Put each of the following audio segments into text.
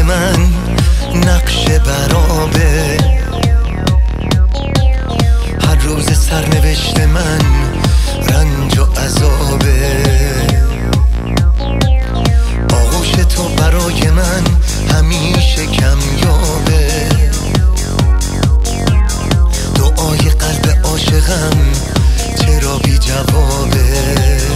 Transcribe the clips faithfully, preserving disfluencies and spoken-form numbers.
من نقش برابه، هر روز سرنوشت من رنج و عذابه. آغوش تو برای من همیشه کمیابه، دعای قلب عاشقم چرا بی جوابه.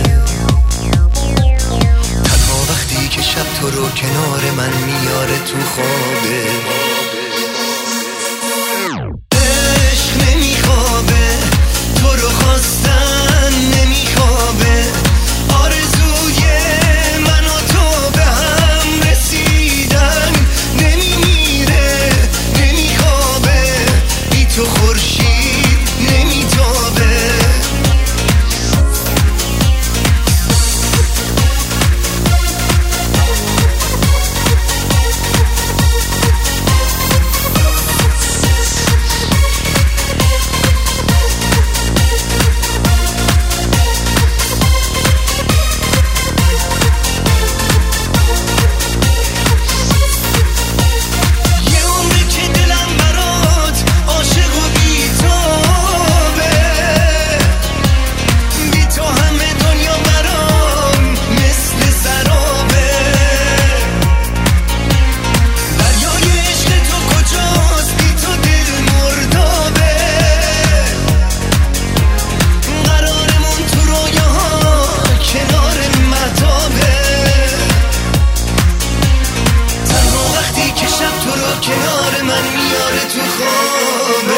تنها وقتی که شب تو رو کنار من میاره تو خوابه. عشق نمیخوابه، تو رو خواستن نمیخوابه، آرزوی من و تو به هم رسیدن نمیمیره، نمیخوابه، بی تو خورشید نمیتابه. کنار من میاره تو خواب.